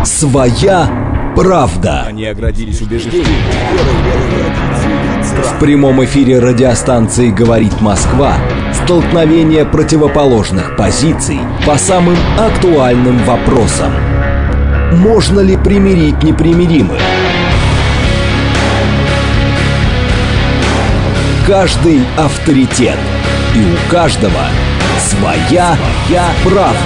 Своя правда. Они оградились убеждением. В прямом эфире радиостанции «Говорит Москва» столкновение противоположных позиций по самым актуальным вопросам. Можно ли примирить непримиримых? Каждый авторитет, и у каждого своя правда.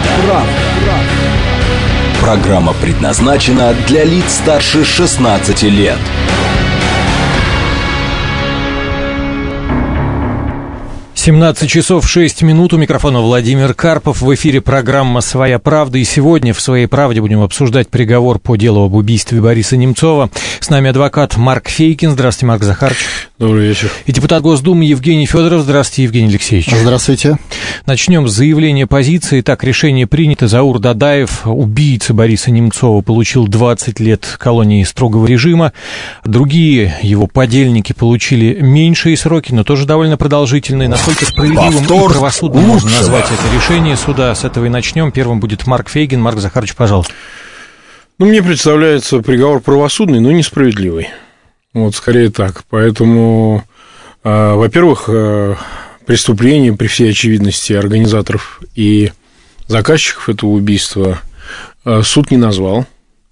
Программа предназначена для лиц старше 16 лет. 17 часов 6 минут. У микрофона Владимир Карпов. В эфире программа «Своя правда». И сегодня в «Своей правде» будем обсуждать приговор по делу об убийстве Бориса Немцова. С нами адвокат Марк Фейкин. Здравствуйте, Марк Захарович. Добрый вечер. И депутат Госдумы Евгений Федоров. Здравствуйте, Евгений Алексеевич. Здравствуйте. Начнем с заявления позиции. Так, решение принято. Заур Дадаев, убийца Бориса Немцова, получил 20 лет колонии строгого режима. Другие его подельники получили меньшие сроки, но тоже довольно продолжительные. Насколько справедливым и правосудным можно назвать это решение суда? С этого и начнем. Первым будет Марк Фейгин. Марк Захарович, пожалуйста. Мне представляется приговор правосудный, но несправедливый. Скорее так. Поэтому, во-первых, преступление при всей очевидности организаторов и заказчиков этого убийства суд не назвал.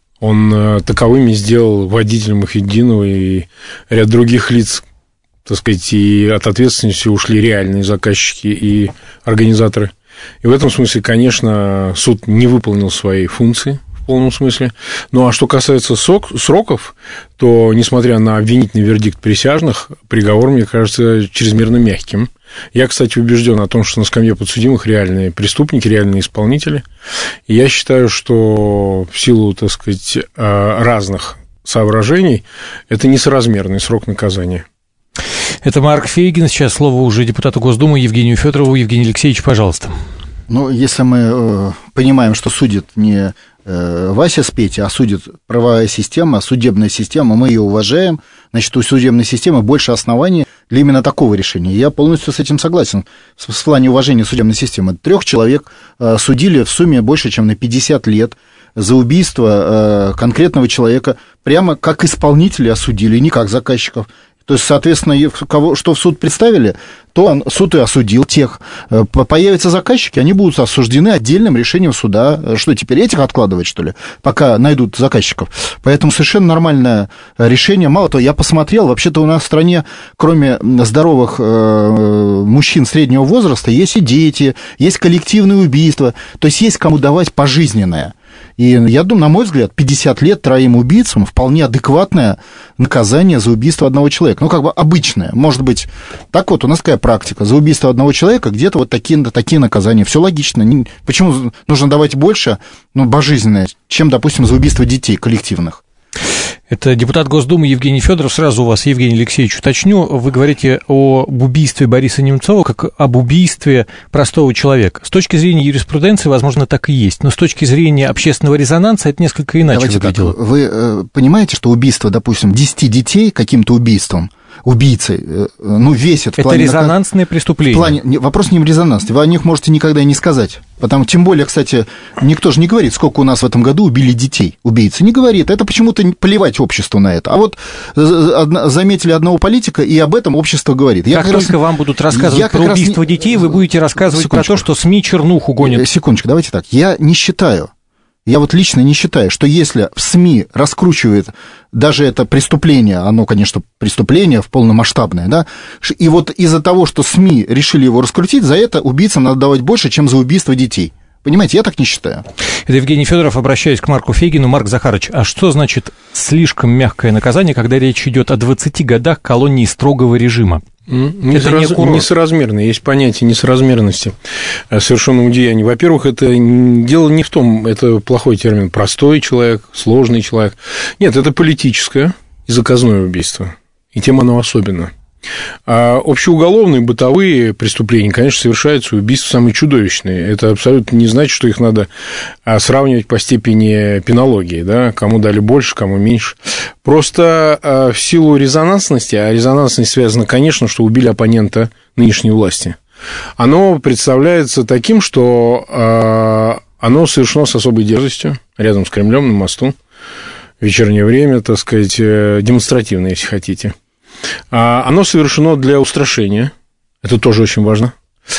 Он таковыми сделал водителя Мухитдинова и ряд других лиц, так сказать, и от ответственности ушли реальные заказчики и организаторы. И в этом смысле, конечно, суд не выполнил свои функции в полном смысле. Ну, а что касается сроков, то, несмотря на обвинительный вердикт присяжных, приговор, мне кажется, чрезмерно мягким. Я, кстати, убежден о том, что на скамье подсудимых реальные преступники, реальные исполнители. И я считаю, что в силу, так сказать, разных соображений это несоразмерный срок наказания. Это Марк Фейгин. Сейчас слово уже депутату Госдумы Евгению Федорову. Евгений Алексеевич, пожалуйста. Если мы понимаем, что судит не Вася с Петей, а судит правовая система, судебная система, мы ее уважаем, значит, у судебной системы больше оснований для именно такого решения. Я полностью с этим согласен. В плане уважения судебной системы 3 человек судили в сумме больше, чем на 50 лет за убийство конкретного человека, прямо как исполнители осудили, не как заказчиков. То есть, соответственно, что в суд представили, то суд и осудил тех. Появятся заказчики, они будут осуждены отдельным решением суда. Что, теперь этих откладывать, что ли, пока найдут заказчиков? Поэтому совершенно нормальное решение. Мало того, я посмотрел, вообще-то у нас в стране, кроме здоровых мужчин среднего возраста, есть и дети, есть коллективные убийства, то есть есть кому давать пожизненное. И я думаю, на мой взгляд, 50 лет 3 убийцам вполне адекватное наказание за убийство одного человека. Обычное. Может быть, так вот, у нас такая практика. За убийство одного человека где-то вот такие наказания. Все логично. Почему нужно давать больше, пожизненное, чем, допустим, за убийство детей коллективных? Это депутат Госдумы Евгений Федоров. Сразу у вас, Евгений Алексеевич, уточню. Вы говорите об убийстве Бориса Немцова как об убийстве простого человека. С точки зрения юриспруденции, возможно, так и есть. Но с точки зрения общественного резонанса это несколько иначе выглядело. Так, вы понимаете, что убийство, допустим, 10 детей каким-то убийством, убийцей, весит в плане... Это резонансное преступление. Вопрос не в резонансе. Вы о них можете никогда и не сказать. Тем более, кстати, никто же не говорит, сколько у нас в этом году убили детей. Убийцы не говорит. Это почему-то плевать обществу на это. А вот заметили одного политика, и об этом общество говорит. Как только вам будут рассказывать про убийство детей, вы будете рассказывать про то, что СМИ чернуху гонят. Секундочку, давайте так. Я не считаю, я лично не считаю, что если в СМИ раскручивает даже это преступление, оно, конечно, преступление полномасштабное, да, и из-за того, что СМИ решили его раскрутить, за это убийцам надо давать больше, чем за убийство детей. Понимаете, я так не считаю. Это Евгений Федоров, обращаюсь к Марку Фейгину. Марк Захарович, а что значит слишком мягкое наказание, когда речь идет о 20 годах колонии строгого режима? Несоразмерно. Есть понятие несоразмерности совершенного деяния. Во-первых, это дело не в том, это плохой термин, простой человек, сложный человек. Нет, это политическое и заказное убийство. И тем оно особенно. А общеуголовные, бытовые преступления, конечно, совершаются убийства самые чудовищные. Это абсолютно не значит, что их надо сравнивать по степени пенологии, да? Кому дали больше, кому меньше. Просто в силу резонансности, а резонансность связана, конечно, что убили оппонента нынешней власти, оно представляется таким, что оно совершено с особой дерзостью, рядом с Кремлем, на мосту, в вечернее время, так сказать, демонстративно, если хотите. Оно совершено для устрашения, это тоже очень важно.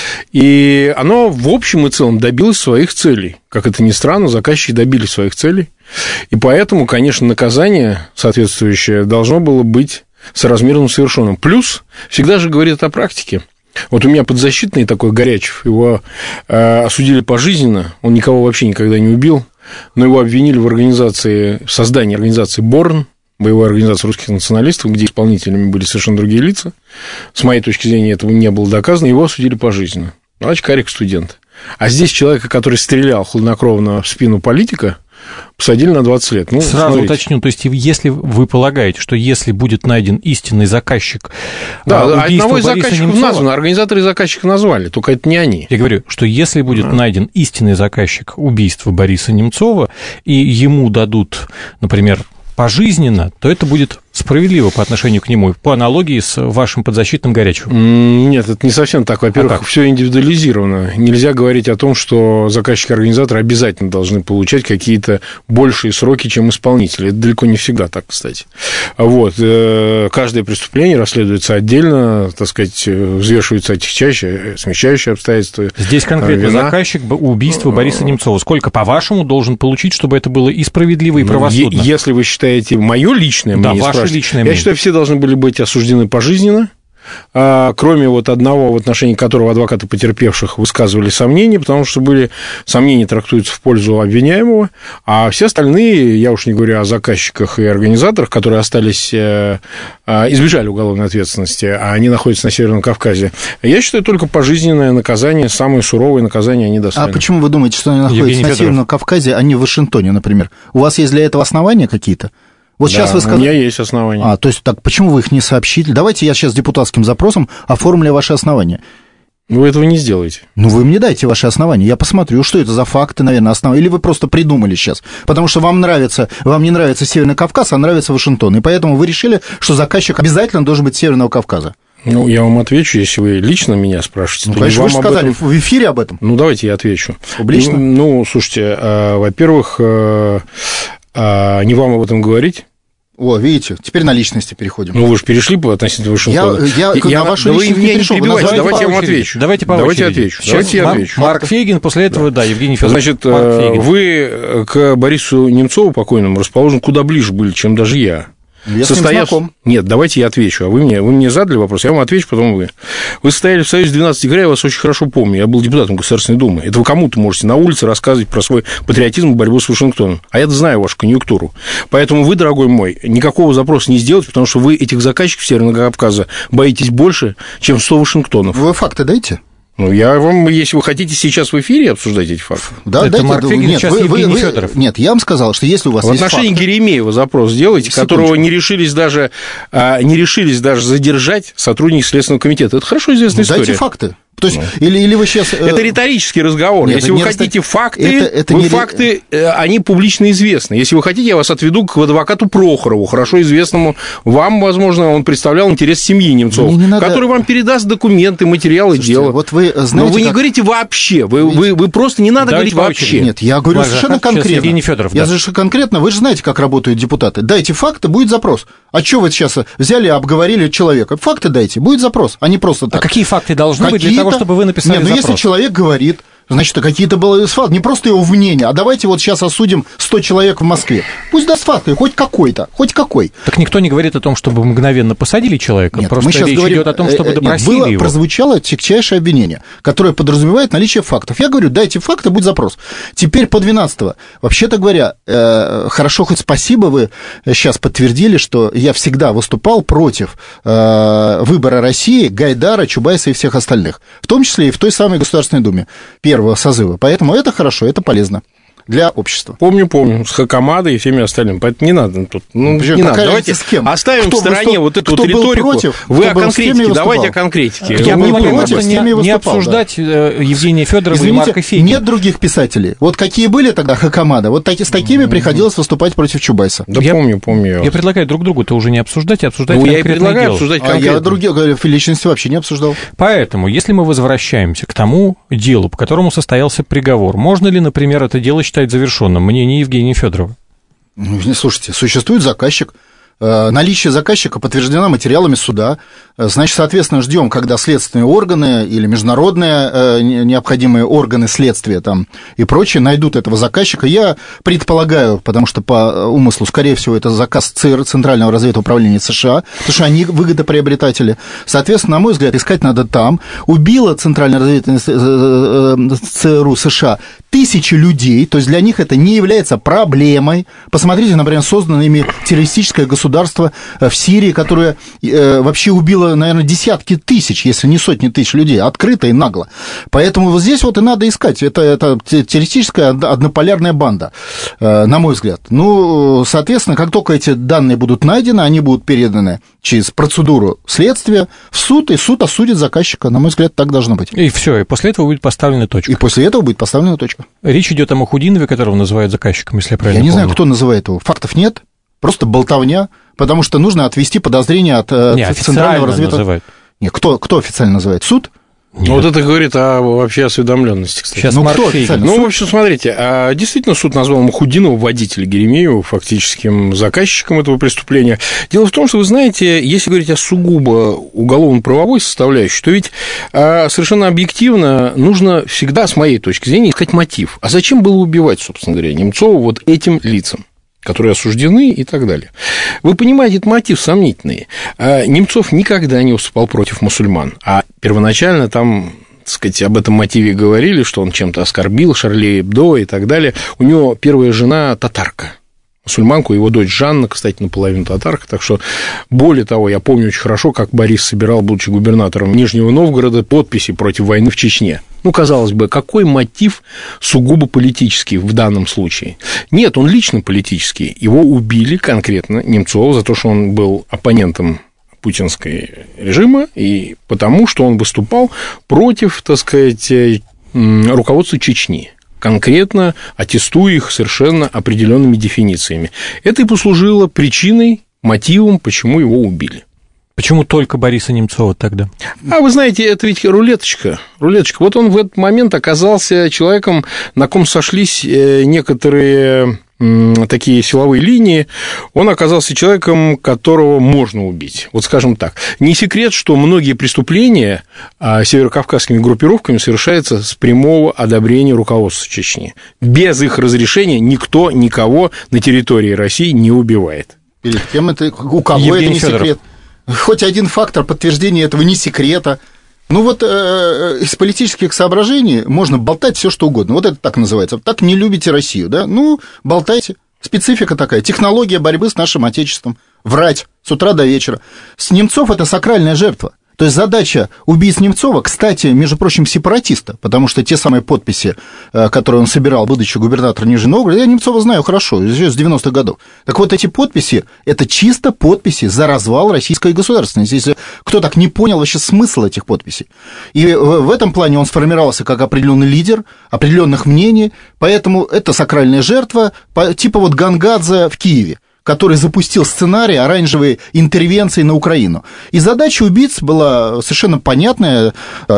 И оно в общем и целом добилось своих целей. Как это ни странно, заказчики добились своих целей. И поэтому, конечно, наказание соответствующее должно было быть соразмерно совершенным. Плюс всегда же говорит о практике. Вот у меня подзащитный такой Горячев, его осудили пожизненно, он никого вообще никогда не убил, но его обвинили в создании организации «Борн», боевой организации русских националистов, где исполнителями были совершенно другие лица. С моей точки зрения, этого не было доказано, его осудили пожизненно. Значит, карик студент. А здесь человека, который стрелял хладнокровно в спину политика, посадили на 20 лет. Ну, сразу смотрите. уточню, то есть если вы полагаете, что если будет найден истинный заказчик да, убийства одного из Бориса заказчиков Немцова, названо, организаторы заказчика назвали, только это не они. Я говорю, что если будет найден истинный заказчик убийства Бориса Немцова, и ему дадут, например, пожизненно, то это будет справедливо по отношению к нему, по аналогии с вашим подзащитным Горячевым. Нет, это не совсем так. Во-первых, все индивидуализировано. Нельзя говорить о том, что заказчики-организаторы обязательно должны получать какие-то большие сроки, чем исполнители. Это далеко не всегда так, кстати. Вот. Каждое преступление расследуется отдельно, так сказать, взвешиваются отягчающие, смягчающие обстоятельства. Здесь конкретно заказчик убийства Бориса Немцова. Сколько, по-вашему, должен получить, чтобы это было и справедливо, и правосудно? Если вы считаете мое личное мнение, я считаю, все должны были быть осуждены пожизненно, кроме вот одного, в отношении которого адвокаты потерпевших высказывали сомнения, потому что были сомнения трактуются в пользу обвиняемого, а все остальные, я уж не говорю о заказчиках и организаторах, которые остались, избежали уголовной ответственности, а они находятся на Северном Кавказе, я считаю, только пожизненное наказание, самое суровое наказание они достойны. А почему вы думаете, что они находятся на Северном Кавказе, а не в Вашингтоне, например? У вас есть для этого основания какие-то? Вот сейчас вы сказали... у меня есть основания. То есть так, почему вы их не сообщили? Давайте я сейчас депутатским запросом оформлю ваши основания. Вы этого не сделаете. Вы мне дайте ваши основания, я посмотрю, что это за факты, наверное, основания. Или вы просто придумали сейчас. Потому что вам не нравится Северный Кавказ, а нравится Вашингтон. И поэтому вы решили, что заказчик обязательно должен быть Северного Кавказа. Я вам отвечу, если вы лично меня спрашиваете. Конечно, вы же сказали в эфире об этом. Давайте я отвечу. Публично? Слушайте, во-первых, не вам об этом говорить. Видите, теперь на личности переходим. Вы же перешли по относительно Вашингтона. Я на вашу личность не перешел. Давайте я вам отвечу. Давайте я отвечу. Марк Фейгин, после этого, Евгений Федоров. Значит, вы к Борису Немцову покойному расположены куда ближе были, чем даже я. Я с ним знаком. Нет, давайте я отвечу. А вы мне задали вопрос, я вам отвечу, потом вы. Вы состояли в Союзе 12 декабря, я вас очень хорошо помню. Я был депутатом Государственной Думы. Это вы кому-то можете на улице рассказывать про свой патриотизм и борьбу с Вашингтоном. А я знаю вашу конъюнктуру. Поэтому вы, дорогой мой, никакого запроса не сделаете, потому что вы этих заказчиков Северного Кавказа боитесь больше, чем 100 Вашингтонов. Вы факты дайте. Я вам, если вы хотите сейчас в эфире обсуждать эти факты. Да, это Марк Фейгин, сейчас Евгений Федоров. Нет, я вам сказал, что если у вас в есть отношении факты... Геремеева запрос сделайте, которого не решились даже задержать сотрудники Следственного комитета. Это хорошо известная история. Дайте факты. То есть, или вы сейчас... Это риторический разговор. Нет, если вы хотите факты, факты, они публично известны. Если вы хотите, я вас отведу к адвокату Прохорову, хорошо известному вам, возможно, он представлял интерес семьи Немцова, который вам передаст документы, материалы дела. Вот вы знаете, но вы не говорите вообще, вы просто не надо говорить вообще. Нет, я говорю совершенно конкретно. Я совершенно конкретно, вы же знаете, как работают депутаты. Дайте факты, будет запрос. А что вы сейчас взяли и обговорили человека? Факты дайте, будет запрос, а не просто так. А какие факты должны быть для того, чтобы вы написали запрос? Если человек говорит, значит, какие-то были факты, не просто его мнение, а давайте вот сейчас осудим 100 человек в Москве. Пусть даст факты, хоть какой-то, хоть какой. Так никто не говорит о том, чтобы мгновенно посадили человека, нет, просто речь идет о том, чтобы допросили его. Прозвучало тягчайшее обвинение, которое подразумевает наличие фактов. Я говорю, дайте факты, будет запрос. Теперь по 12-го. Вообще-то говоря, хорошо, хоть спасибо, вы сейчас подтвердили, что я всегда выступал против выбора России, Гайдара, Чубайса и всех остальных, в том числе и в той самой Государственной Думе первого созыва. Поэтому это хорошо, это полезно. для общества. Помню, с Хакамадой и всеми остальными. Поэтому не надо тут. Не надо. Давайте оставим в стороне вот эту вот риторику. Вы о конкретике, давайте о конкретике. Я понимаю, просто не обсуждать Евгения Федорова и Марка Фейгина. Нет других писателей. Вот какие были тогда Хакамада, вот с такими приходилось выступать против Чубайса. Да помню. Я предлагаю друг другу-то уже не обсуждать, а обсуждать конкретное дело. Я и предлагаю обсуждать конкретно. Я других личности вообще не обсуждал. Поэтому, если мы возвращаемся к тому делу, по которому состоялся приговор, можно ли, например, это дело считать завершенным? Мнение Евгения Федорова. Слушайте, существует заказчик. Наличие заказчика подтверждено материалами суда. Значит, соответственно, ждем, когда следственные органы или международные необходимые органы следствия там и прочее найдут этого заказчика. Я предполагаю, потому что по умыслу, скорее всего, это заказ ЦР, Центрального разведуправления США, потому что они выгодоприобретатели. Соответственно, на мой взгляд, искать надо там. Убило Центральное разведуправление ЦРУ США тысячи людей, то есть для них это не является проблемой. Посмотрите, например, созданное ими террористическое государство в Сирии, которое вообще убило, наверное, десятки тысяч, если не сотни тысяч людей, открыто и нагло. Поэтому вот здесь вот и надо искать. Это террористическая однополярная банда, на мой взгляд. Ну, соответственно, как только эти данные будут найдены, они будут переданы через процедуру следствия в суд, и суд осудит заказчика. На мой взгляд, так должно быть. И все, и после этого будет поставлена точка. И после этого будет поставлена точка. Речь идет о Мухудинове, которого называют заказчиком, если я правильно помню. Я не знаю, кто называет его. Фактов нет. Просто болтовня, потому что нужно отвести подозрения от Центрального разведуправления. Нет, кто официально называет? Суд? Ну, вот это говорит вообще осведомленности, кстати. Сейчас Марк Фейгин. Ну, в общем, смотрите, действительно суд назвал Мухудинова, водителя Еремеева, фактическим заказчиком этого преступления. Дело в том, что, вы знаете, если говорить о сугубо уголовно-правовой составляющей, то ведь совершенно объективно нужно всегда, с моей точки зрения, искать мотив. А зачем было убивать, собственно говоря, Немцова вот этим лицам, которые осуждены и так далее. Вы понимаете, этот мотив сомнительный. Немцов никогда не выступал против мусульман, а первоначально там, так сказать, об этом мотиве говорили, что он чем-то оскорбил Шарли Эбдо и так далее. У него первая жена татарка, мусульманку, его дочь Жанна, кстати, наполовину татарка, так что, более того, я помню очень хорошо, как Борис собирал, будучи губернатором Нижнего Новгорода, подписи против войны в Чечне. Ну, казалось бы, какой мотив сугубо политический в данном случае? Нет, он лично политический. Его убили конкретно, Немцова, за то, что он был оппонентом путинского режима, и потому, что он выступал против, так сказать, руководства Чечни, конкретно аттестуя их совершенно определенными дефинициями. Это и послужило причиной, мотивом, почему его убили. Почему только Бориса Немцова тогда? А вы знаете, это ведь рулеточка. Вот он в этот момент оказался человеком, на ком сошлись некоторые такие силовые линии. Он оказался человеком, которого можно убить. Вот скажем так. Не секрет, что многие преступления северокавказскими группировками совершаются с прямого одобрения руководства Чечни. Без их разрешения никто никого на территории России не убивает. Перед кем это? У кого Евгений это не Федоров. Секрет? Хоть один фактор подтверждения этого не секрета. Ну вот из политических соображений можно болтать все что угодно. Вот это так называется. Так не любите Россию, да? Ну, болтайте. Специфика такая. Технология борьбы с нашим Отечеством. Врать с утра до вечера. С Немцов это сакральная жертва. То есть задача убийц Немцова, кстати, между прочим, сепаратиста, потому что те самые подписи, которые он собирал, будучи губернатором Нижнего Новгорода, я Немцова знаю хорошо, еще с 90-х годов. Так вот, эти подписи, это чисто подписи за развал российской государственности, если кто так не понял вообще смысл этих подписей. И в этом плане он сформировался как определенный лидер, определенных мнений, поэтому это сакральная жертва, типа вот Гангадзе в Киеве, который запустил сценарий оранжевой интервенции на Украину. И задача убийц была совершенно понятная.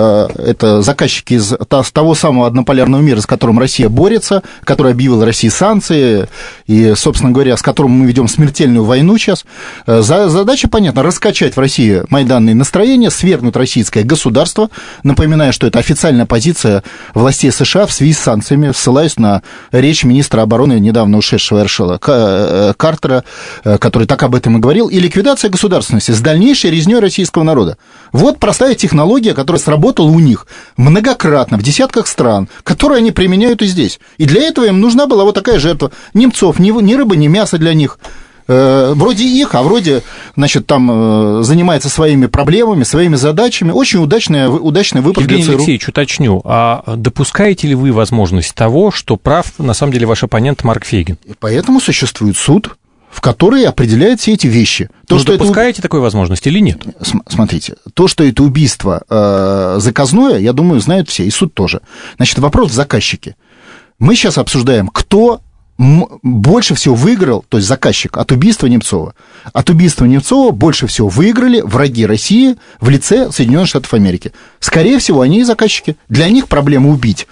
Это заказчики из того самого однополярного мира, с которым Россия борется, который объявил России санкции, и, собственно говоря, с которым мы ведем смертельную войну сейчас. Задача понятна: раскачать в России майданные настроения, свергнуть российское государство. Напоминаю, что это официальная позиция властей США в связи с санкциями, ссылаясь на речь министра обороны, недавно ушедшего Эршела Картера, который так об этом и говорил, и ликвидация государственности с дальнейшей резнёй российского народа. Вот простая технология, которая сработала у них многократно, в десятках стран, которую они применяют и здесь. И для этого им нужна была вот такая жертва. Немцов, ни рыба, ни мясо для них. Вроде их, а вроде, значит, там занимается своими проблемами, своими задачами. Очень удачный выбор для ЦРУ. Евгений Алексеевич, уточню, а допускаете ли вы возможность того, что прав, на самом деле, ваш оппонент Марк Фейгин? Поэтому существует суд, в который определяет все эти вещи. Допускаете такую возможность или нет? Смотрите, то, что это убийство заказное, я думаю, знают все, и суд тоже. Значит, вопрос в заказчике. Мы сейчас обсуждаем, кто больше всего выиграл, то есть заказчик, от убийства Немцова. От убийства Немцова больше всего выиграли враги России в лице Соединенных Штатов Америки. Скорее всего, они и заказчики. Для них проблема убить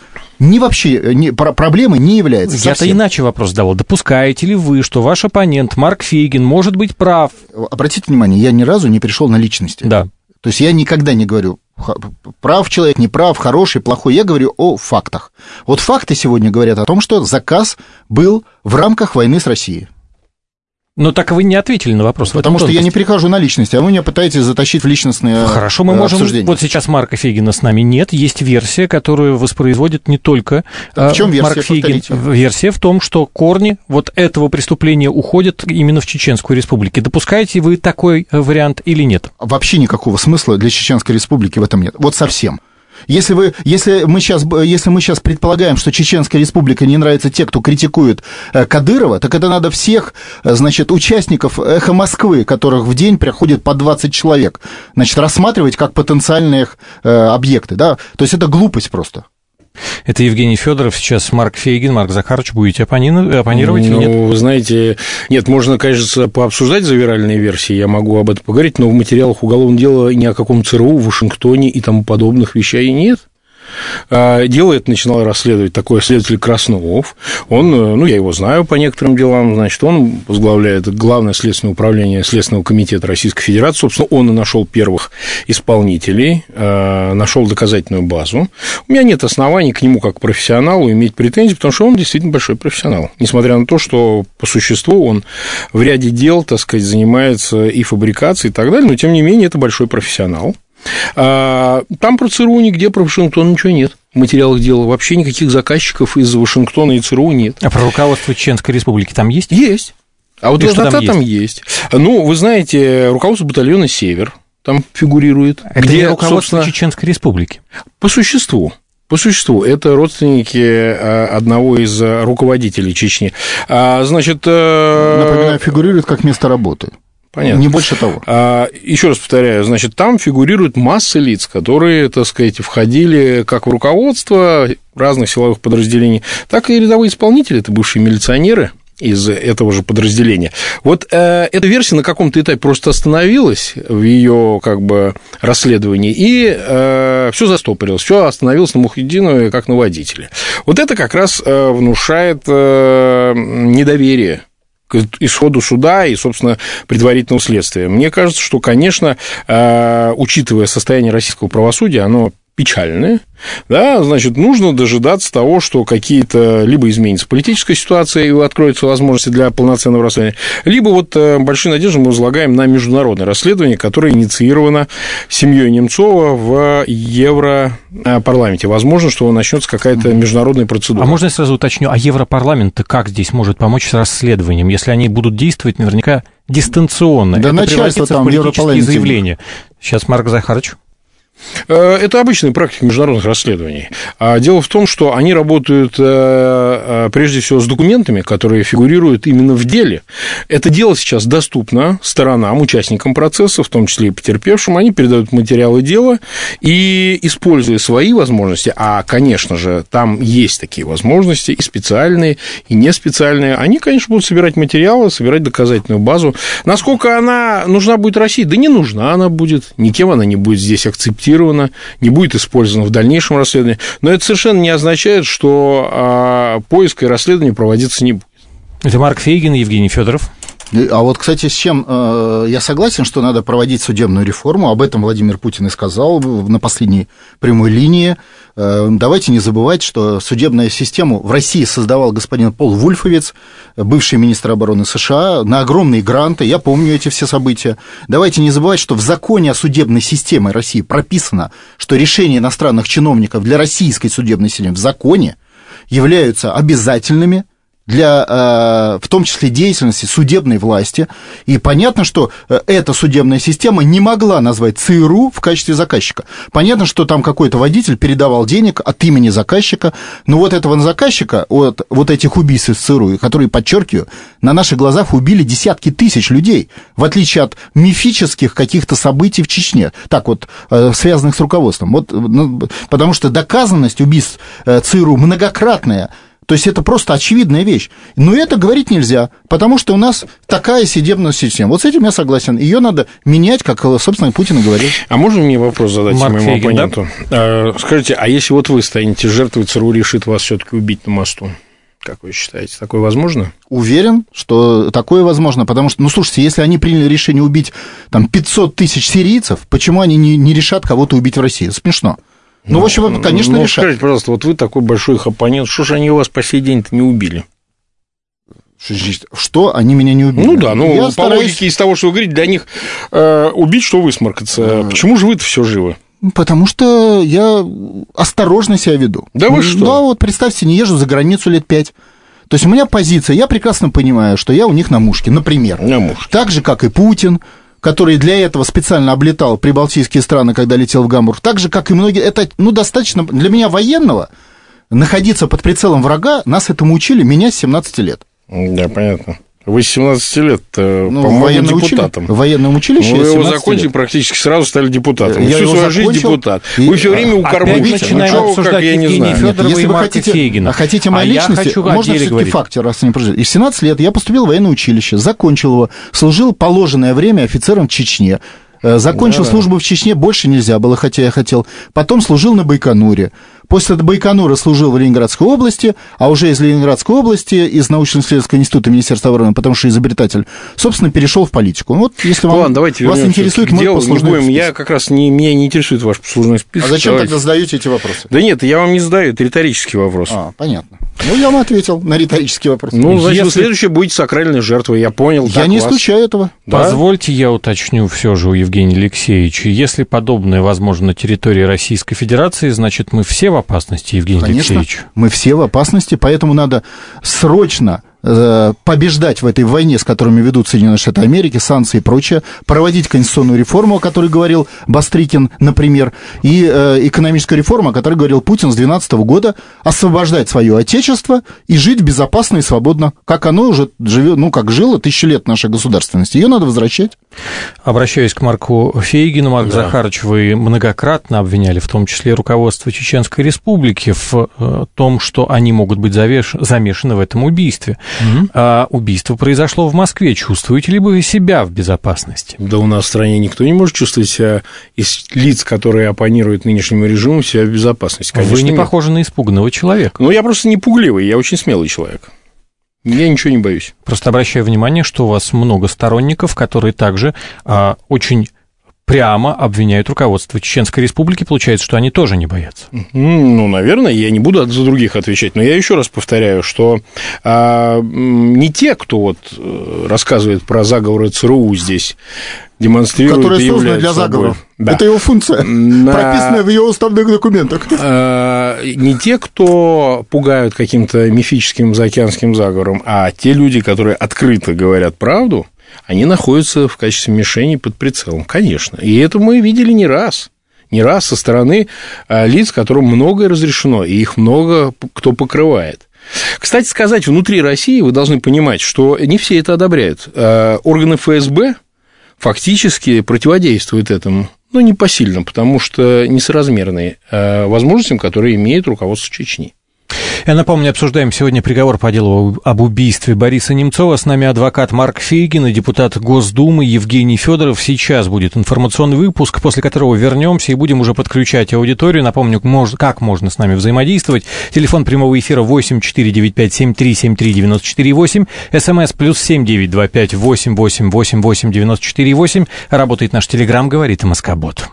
проблемой не является. Я-то иначе вопрос задавал. Допускаете ли вы, что ваш оппонент Марк Фейгин может быть прав? Обратите внимание, я ни разу не перешел на личности. Да. То есть я никогда не говорю, прав человек, не прав, хороший, плохой. Я говорю о фактах. Вот факты сегодня говорят о том, что заказ был в рамках войны с Россией. Но так вы не ответили на вопрос. Потому что я не перехожу на личности, а вы меня пытаетесь затащить в личностные обсуждения. Хорошо, мы можем... Вот сейчас Марка Фейгина с нами нет. Есть версия, которую воспроизводит не только в чем версия? Марк Фейгин. Версия в том, что корни вот этого преступления уходят именно в Чеченскую Республику. Допускаете вы такой вариант или нет? Вообще никакого смысла для Чеченской Республики в этом нет. Вот совсем. Если мы сейчас предполагаем, что Чеченская Республика не нравится те, кто критикует Кадырова, так это надо всех, значит, участников «Эхо Москвы», которых в день приходит по 20 человек, значит, рассматривать как потенциальные объекты, да, то есть это глупость просто. Это Евгений Федоров, сейчас Марк Фейгин. Марк Захарович, будете оппонировать или нет? Вы знаете, нет, можно, конечно, пообсуждать завиральные версии, я могу об этом поговорить, но в материалах уголовного дела ни о каком ЦРУ в Вашингтоне и тому подобных вещей нет. Дело это начинал расследовать такой следователь Краснов. Он, я его знаю по некоторым делам, значит, он возглавляет Главное следственное управление Следственного комитета Российской Федерации. Собственно, он и нашел первых исполнителей, нашел доказательную базу. У меня нет оснований к нему как к профессионалу иметь претензии, потому что он действительно большой профессионал. Несмотря на то, что по существу он в ряде дел, так сказать, занимается и фабрикацией и так далее, но тем не менее это большой профессионал. Там про ЦРУ нигде, про Вашингтон ничего нет. В материалах дела вообще никаких заказчиков из Вашингтона и ЦРУ нет. А про руководство Чеченской Республики там есть? Есть. А вот должнота там есть. Ну, вы знаете, руководство батальона «Север» там фигурирует. Это где руководство Чеченской Республики? По существу. Это родственники одного из руководителей Чечни. Значит, напоминаю, фигурирует как место работы. Понятно. Не больше того. Еще раз повторяю, значит, там фигурирует масса лиц, которые, так сказать, входили как в руководство разных силовых подразделений, так и рядовые исполнители, это бывшие милиционеры из этого же подразделения. Вот эта версия на каком-то этапе просто остановилась в ее как бы расследовании, и все застопорилось, все остановилось на Мухиддинове как на водителе. Вот это как раз внушает недоверие к исходу суда и, собственно, предварительного следствия. Мне кажется, что, конечно, учитывая состояние российского правосудия, оно печальное, да, значит, нужно дожидаться того, что какие-то либо изменится политическая ситуация и откроются возможности для полноценного расследования, либо вот большие надежды мы возлагаем на международное расследование, которое инициировано семьей Немцова в Европарламенте. Возможно, что начнется какая-то международная процедура. А можно я сразу уточню, а Европарламент-то как здесь может помочь с расследованием, если они будут действовать наверняка дистанционно? Да, это начальство там в политические заявления. Сейчас Марк Захарович. Это обычная практика международных расследований. Дело в том, что они работают прежде всего с документами, которые фигурируют именно в деле. Это дело сейчас доступно сторонам, участникам процесса, в том числе и потерпевшим. Они передают материалы дела и, используя свои возможности, а, конечно же, там есть такие возможности, и специальные, и не специальные, они, конечно, будут собирать материалы, собирать доказательную базу. Насколько она нужна будет России? Да не нужна она будет, никем она не будет здесь акцептирована, не будет использована в дальнейшем расследовании, но это совершенно не означает, что поиск и расследование проводиться не будет. Это Марк Фейгин и Евгений Федоров. А вот, кстати, с чем я согласен, что надо проводить судебную реформу, об этом Владимир Путин и сказал на последней прямой линии. Давайте не забывать, что судебную систему в России создавал господин Пол Вульфовец, бывший министр обороны США, на огромные гранты, я помню эти все события. Давайте не забывать, что в законе о судебной системе России прописано, что решения иностранных чиновников для российской судебной системы в законе являются обязательными для, в том числе, деятельности судебной власти. И понятно, что эта судебная система не могла назвать ЦРУ в качестве заказчика. Понятно, что там какой-то водитель передавал денег от имени заказчика, но вот этого заказчика, вот этих убийств из ЦРУ, которые, подчеркиваю, на наших глазах убили десятки тысяч людей, в отличие от мифических каких-то событий в Чечне, так вот, связанных с руководством. Вот, потому что доказанность убийств ЦРУ многократная. То есть это просто очевидная вещь. Но это говорить нельзя, потому что у нас такая судебная система. Вот с этим я согласен. Ее надо менять, как, собственно, Путин и говорил. А можно мне вопрос задать Марк моему Фейгин, оппоненту? Да? Скажите, а если вот вы станете жертвой, ЦРУ решит вас все-таки убить на мосту? Как вы считаете, такое возможно? Уверен, что такое возможно, потому что, ну, слушайте, если они приняли решение убить там 500 тысяч сирийцев, почему они не решат кого-то убить в России? Смешно. Ну, в общем, конечно, решат. Скажите, пожалуйста, вот вы такой большой их оппонент, что же они вас по сей день-то не убили? Что они меня не убили? Ну да, ну, по логике из того, что вы говорите, для них убить, что высморкаться. Почему же вы-то все живы? Потому что я осторожно себя веду. Да вы что? Да, вот представьте, не езжу за границу лет 5. То есть у меня позиция, я прекрасно понимаю, что я у них на мушке, например. На мушке. Так же, как и Путин, который для этого специально облетал прибалтийские страны, когда летел в Гамбург. Так же, как и многие. Это, ну, достаточно для меня военного находиться под прицелом врага, нас этому учили, меня с 17 лет. Да, понятно. Вы с 17 лет, по-моему, депутатом. В военном училище. Вы его закончили, практически сразу стали депутатом. Я всю свою закончил, жизнь депутат. Вы все время укормите. Начинаем обсуждать Евгения Федорова и Марка Фейгина. Хотите моей личности, можно все-таки факты, раз не прожили. И в 17 лет я поступил в военное училище, закончил его, служил положенное время офицером в Чечне. Закончил службу в Чечне, больше нельзя было, хотя я хотел. Потом служил на Байконуре. После Байконура служил в Ленинградской области, а уже из Ленинградской области, из научно-исследовательского института Министерства обороны, потому что изобретатель, собственно, перешел в политику. Вот, если вам, давайте вас интересует мой послужной список. Я как раз меня не интересует ваш послужной список. А зачем тогда задаете эти вопросы? Да нет, я вам не задаю, это риторический вопрос. Понятно. Ну, я вам ответил на риторический вопрос. Ну, значит, вы следующее будете сакральной жертвой, я понял. Я не исключаю этого. Да? Позвольте, я уточню все же у Евгения Алексеевича. Если подобное возможно на территории Российской Федерации, значит, мы все в опасности, Евгений Алексеевич. Конечно, мы все в опасности, поэтому надо срочно побеждать в этой войне, с которыми ведут Соединенные Штаты Америки, санкции и прочее, проводить конституционную реформу, о которой говорил Бастрыкин, например, и экономическую реформу, о которой говорил Путин с 2012 года, освобождать свое отечество и жить безопасно и свободно, как оно уже живет, ну, как жило 1000 лет нашей государственности. Ее надо возвращать. Обращаюсь к Марку Фейгину. Марк Захарович, вы многократно обвиняли, в том числе руководство Чеченской Республики, в том, что они могут быть замешаны в этом убийстве. А убийство произошло в Москве. Чувствуете ли вы себя в безопасности? Да у нас в стране никто не может чувствовать себя, из лиц, которые оппонируют нынешнему режиму, себя в безопасности. Конечно, вы не похожи на испуганного человека. Ну, я просто не пугливый, я очень смелый человек. Я ничего не боюсь. Просто обращаю внимание, что у вас много сторонников, которые также очень прямо обвиняют руководство Чеченской Республики. Получается, что они тоже не боятся. Ну, наверное, я не буду за других отвечать, но я еще раз повторяю, что не те, кто вот рассказывает про заговоры ЦРУ здесь, демонстрируют, которые созданы для заговоров. Да. Это его функция, прописанная в его уставных документах. Не те, кто пугают каким-то мифическим заокеанским заговором, а те люди, которые открыто говорят правду, они находятся в качестве мишени под прицелом, конечно. И это мы видели не раз со стороны лиц, которым многое разрешено, и их много кто покрывает. Кстати сказать, внутри России вы должны понимать, что не все это одобряют. Органы ФСБ фактически противодействуют этому, но не посильно, потому что несоразмерные возможностям, которые имеет руководство Чечни. Я напомню, обсуждаем сегодня приговор по делу об убийстве Бориса Немцова. С нами адвокат Марк Фейгин и депутат Госдумы Евгений Федоров. Сейчас будет информационный выпуск, после которого вернемся и будем уже подключать аудиторию. Напомню, как можно с нами взаимодействовать. Телефон прямого эфира 8495-7373-94-8, СМС +7 925 88 88 94 Работает наш телеграм, говорит МСК-бот.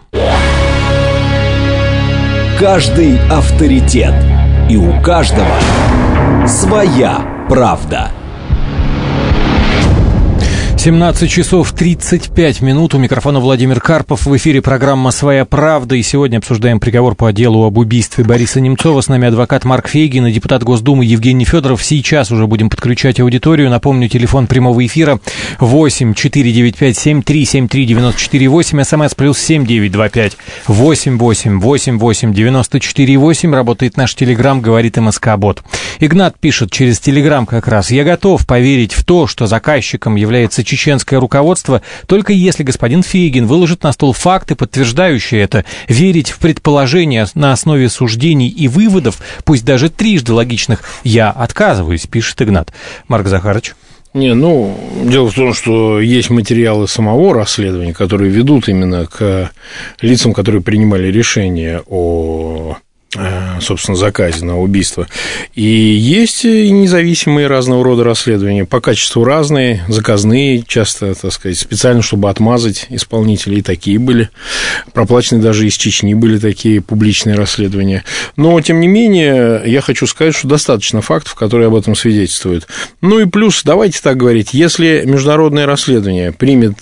Каждый авторитет. И у каждого своя правда. 17 часов 35 минут. У микрофона Владимир Карпов. В эфире программа «Своя правда». И сегодня обсуждаем приговор по делу об убийстве Бориса Немцова. С нами адвокат Марк Фейгин и депутат Госдумы Евгений Федоров. Сейчас уже будем подключать аудиторию. Напомню, телефон прямого эфира 8 495 73 73 94 8. СМС плюс 7 925 88 88 94 8. Работает наш телеграм, говорит МСК-бот. Игнат пишет через телеграм как раз: «Я готов поверить в то, что заказчиком является чеченское руководство, только если господин Фейгин выложит на стол факты, подтверждающие это. Верить в предположения на основе суждений и выводов, пусть даже трижды логичных, я отказываюсь», пишет Игнат. Марк Захарович. Дело в том, что есть материалы самого расследования, которые ведут именно к лицам, которые принимали решение о, собственно, заказе на убийство. И есть независимые разного рода расследования, по качеству разные, заказные, часто, так сказать, специально, чтобы отмазать исполнителей, такие были. Проплаченные даже из Чечни были такие публичные расследования. Но, тем не менее, я хочу сказать, что достаточно фактов, которые об этом свидетельствуют. Ну и плюс, давайте так говорить, если международное расследование примет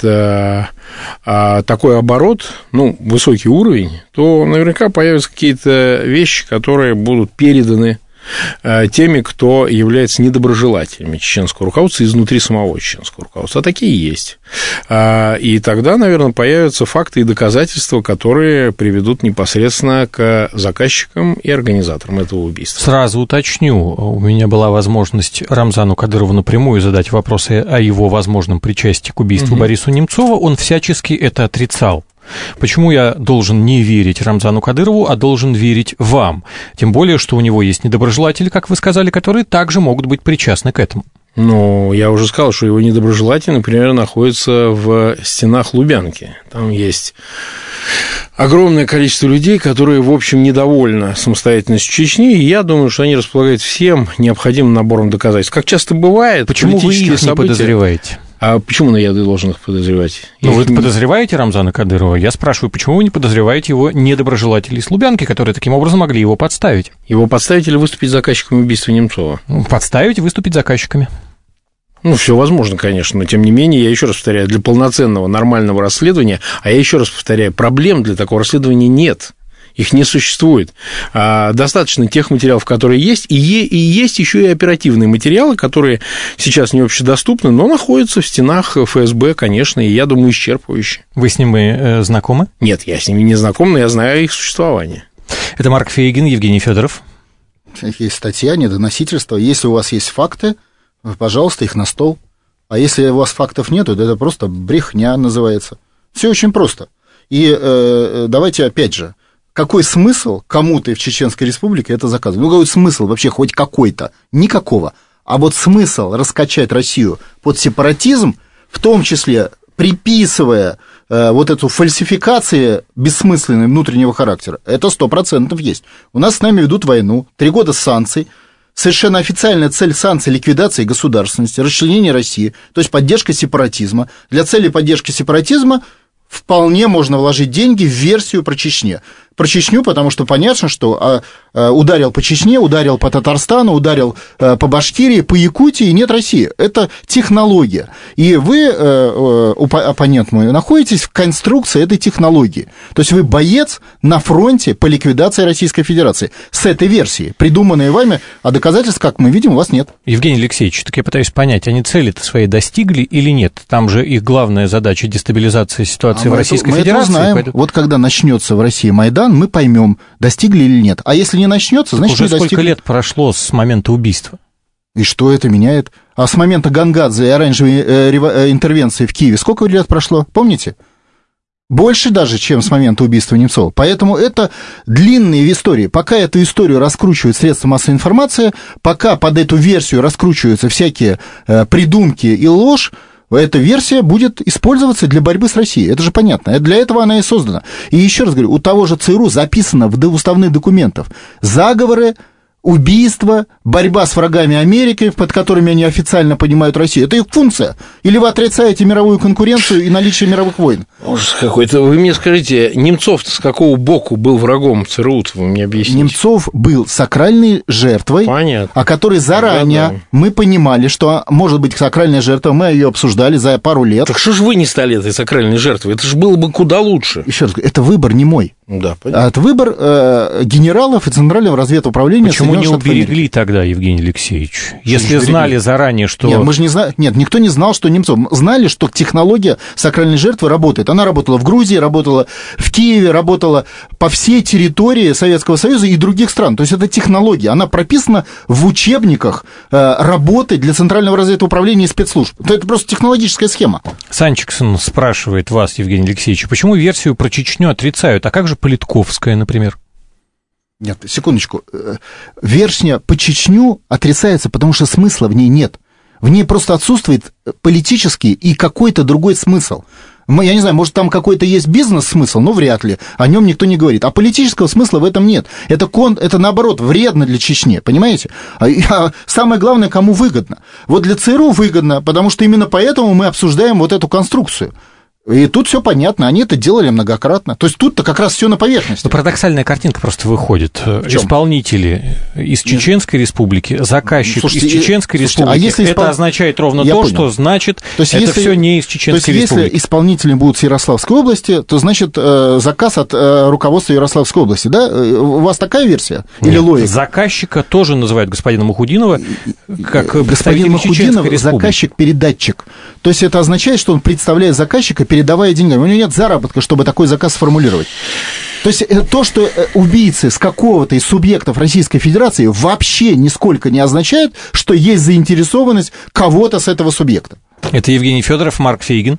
такой оборот, высокий уровень, то наверняка появятся какие-то вещи, которые будут переданы теми, кто является недоброжелателями чеченского руководства изнутри самого чеченского руководства. А такие есть. И тогда, наверное, появятся факты и доказательства, которые приведут непосредственно к заказчикам и организаторам этого убийства. Сразу уточню, у меня была возможность Рамзану Кадырову напрямую задать вопросы о его возможном причастии к убийству Борису Немцова. Он всячески это отрицал. Почему я должен не верить Рамзану Кадырову, а должен верить вам? Тем более, что у него есть недоброжелатели, как вы сказали, которые также могут быть причастны к этому. Я уже сказал, что его недоброжелатели, например, находятся в стенах Лубянки. Там есть огромное количество людей, которые, в общем, недовольны самостоятельностью Чечни, и я думаю, что они располагают всем необходимым набором доказательств. Как часто бывает, почему вы их не подозреваете? А почему я должен их подозревать? Вы подозреваете Рамзана Кадырова? Я спрашиваю, почему вы не подозреваете его недоброжелателей из Лубянки, которые таким образом могли его подставить? Его подставить или выступить заказчиками убийства Немцова? Подставить и выступить заказчиками. Все возможно, конечно, но, тем не менее, я еще раз повторяю, для полноценного, нормального расследования, а я еще раз повторяю, проблем для такого расследования нет. Их не существует. Достаточно тех материалов, которые есть, и есть еще и оперативные материалы, которые сейчас не общедоступны, но находятся в стенах ФСБ, конечно, и, я думаю, исчерпывающие. Вы с ними знакомы? Нет, я с ними не знаком, но я знаю их существование. Это Марк Фейгин, Евгений Федоров. Есть статья, недоносительство. Если у вас есть факты, пожалуйста, их на стол. А если у вас фактов нету, то это просто брехня называется. Все очень просто. И давайте опять же, какой смысл кому-то в Чеченской Республике это заказывать? Какой смысл вообще хоть какой-то? Никакого. А вот смысл раскачать Россию под сепаратизм, в том числе приписывая вот эту фальсификацию бессмысленной внутреннего характера, это 100% есть. У нас с нами ведут войну, 3 года санкций, совершенно официальная цель санкций – ликвидация государственности, расчленение России, то есть поддержка сепаратизма. Для цели поддержки сепаратизма вполне можно вложить деньги в версию про Чечню. Про Чечню, потому что понятно, что ударил по Чечне, ударил по Татарстану, ударил по Башкирии, по Якутии, нет России. Это технология. И вы, оппонент мой, находитесь в конструкции этой технологии. То есть вы боец на фронте по ликвидации Российской Федерации. С этой версией, придуманной вами, а доказательств, как мы видим, у вас нет. Евгений Алексеевич, так я пытаюсь понять, они цели-то свои достигли или нет? Там же их главная задача — дестабилизация ситуации в Российской Федерации. Мы это узнаем. Поэтому... Вот когда начнется в России Майдан, мы поймем, достигли или нет. А если не начнется, значит, уже не достигли. Сколько лет прошло с момента убийства? И что это меняет? А с момента Гангадзе и оранжевой интервенции в Киеве сколько лет прошло? Помните? Больше даже, чем с момента убийства Немцова. Поэтому это длинные истории. Пока эту историю раскручивают средства массовой информации, пока под эту версию раскручиваются всякие придумки и ложь, эта версия будет использоваться для борьбы с Россией. Это же понятно. Для этого она и создана. И еще раз говорю, у того же ЦРУ записано в уставных документах заговоры убийство, борьба с врагами Америки, под которыми они официально понимают Россию. Это их функция. Или вы отрицаете мировую конкуренцию и наличие мировых войн? Ужас какой-то. Вы мне скажите, Немцов-то с какого боку был врагом ЦРУ? Вы мне объясните. Немцов был сакральной жертвой, Понятно. о которой заранее мы понимали, что может быть сакральная жертва. Мы ее обсуждали за пару лет. Так что же вы не стали этой сакральной жертвой? Это же было бы куда лучше. Еще раз говорю, это выбор не мой. Да, понятно. Это выбор генералов и Центрального разведуправления. Почему не уберегли тогда, Евгений Алексеевич? Если знали заранее, что... Нет, мы же не знали. Нет, никто не знал, что Немцов. Знали, что технология сакральной жертвы работает. Она работала в Грузии, работала в Киеве, работала по всей территории Советского Союза и других стран. То есть это технология. Она прописана в учебниках работы для Центрального разведуправления и спецслужб. Это просто технологическая схема. Санчиксон спрашивает вас, Евгений Алексеевич, почему версию про Чечню отрицают? А как же Политковская, например? Нет, секундочку. Версия по Чечню отрицается, потому что смысла в ней нет. В ней просто отсутствует политический и какой-то другой смысл. Я не знаю, может, там какой-то есть бизнес-смысл, но вряд ли. О нем никто не говорит. А политического смысла в этом нет. Это наоборот, вредно для Чечни, понимаете? А самое главное, кому выгодно. Вот для ЦРУ выгодно, потому что именно поэтому мы обсуждаем вот эту конструкцию. И тут все понятно, они это делали многократно. То есть тут-то как раз все на поверхности. Но парадоксальная картинка просто выходит. Исполнители из Чеченской Республики, заказчик из Чеченской Республики. Если это означает ровно то, что значит, это все не из Чеченской Республики. Если исполнители будут с Ярославской области, то значит заказ от руководства Ярославской области, да? У вас такая версия? Или логика? Заказчика тоже называют господина Мухудинова как господин Мухудинов заказчик-передатчик. То есть это означает, что он представляет заказчика, передавая деньгами. У него нет заработка, чтобы такой заказ сформулировать. То есть то, что убийцы с какого-то из субъектов Российской Федерации, вообще нисколько не означает, что есть заинтересованность кого-то с этого субъекта. Это Евгений Федоров, Марк Фейгин.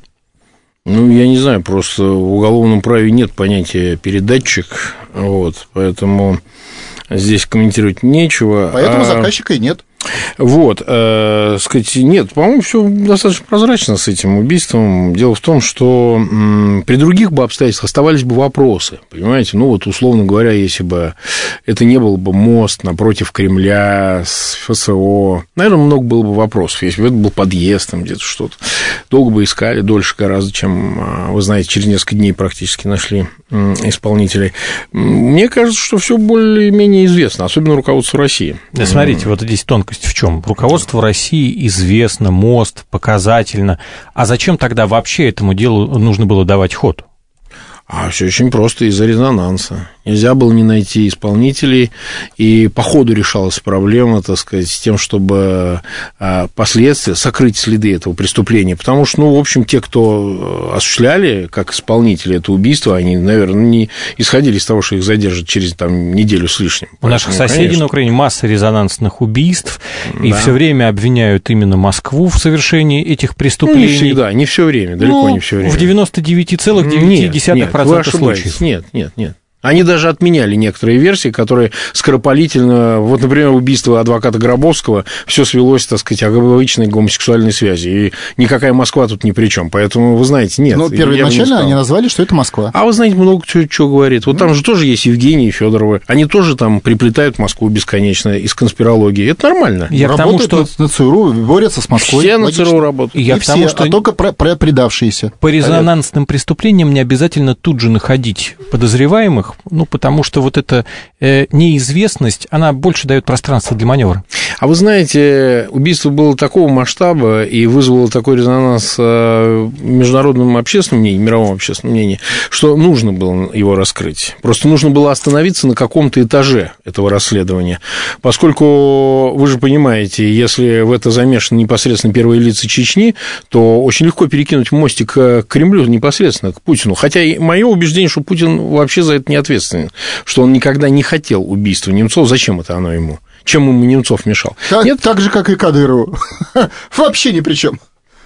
Ну, я не знаю, просто в уголовном праве нет понятия передатчик, вот, поэтому здесь комментировать нечего. Поэтому заказчика и нет. Вот, сказать, нет, по-моему, все достаточно прозрачно с этим убийством. Дело в том, что при других бы обстоятельствах оставались бы вопросы, понимаете? Ну, вот, условно говоря, если бы это не был бы мост напротив Кремля с ФСО, наверное, много было бы вопросов. Если бы это был подъезд, там где-то что-то, долго бы искали, дольше гораздо, чем, вы знаете, через несколько дней практически нашли исполнителей. Мне кажется, что все более-менее известно, особенно руководству России. Да, смотрите, вот здесь тонкость в чем? Руководству России известно, мост, показательно. А зачем тогда вообще этому делу нужно было давать ход? А все очень просто, из-за резонанса. Нельзя было не найти исполнителей, и по ходу решалась проблема, так сказать, с тем, чтобы последствия, сокрыть следы этого преступления. Потому что, ну, в общем, те, кто осуществляли как исполнители это убийство, они, наверное, не исходили из того, что их задержат через там, неделю с лишним. У наших соседей, конечно, на Украине масса резонансных убийств, и все время обвиняют именно Москву в совершении этих преступлений. Ну, не всегда, не все время, далеко не все время. В 99,9% случаев. Нет. Они даже отменяли некоторые версии, которые скоропалительно... Вот, например, убийство адвоката Гробовского, все свелось, так сказать, к обычной гомосексуальной связи. И никакая Москва тут ни при чем. Поэтому, вы знаете, нет. Ну, первоначально они назвали, что это Москва. А вы знаете, много чего говорит. Вот там же тоже есть Евгений и Федоровы. Они тоже там приплетают Москву бесконечно из конспирологии. Это нормально. Я к тому, что на ЦРУ борются с Москвой. Все на ЦРУ работают. Я к тому, что только предавшиеся. По резонансным преступлениям не обязательно тут же находить подозреваемых, ну, потому что вот эта неизвестность, она больше дает пространство для маневра. А вы знаете, убийство было такого масштаба и вызвало такой резонанс в международном общественном мнении, мировом общественном мнении, что нужно было его раскрыть. Просто нужно было остановиться на каком-то этаже этого расследования. Поскольку, вы же понимаете, если в это замешаны непосредственно первые лица Чечни, то очень легко перекинуть мостик к Кремлю непосредственно, к Путину. Хотя и мое убеждение, что Путин вообще за это не ответственен, что он никогда не хотел убийства Немцова. Зачем это оно ему? Чем ему Немцов мешал? Нет? Так же, как и Кадырову. Вообще ни при чем.